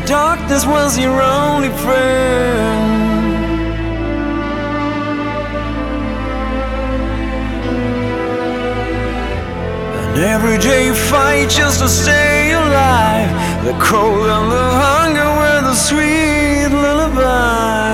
darkness was your only friend. An everyday fight just to stay alive. The cold and the hunger were the sweet lullaby.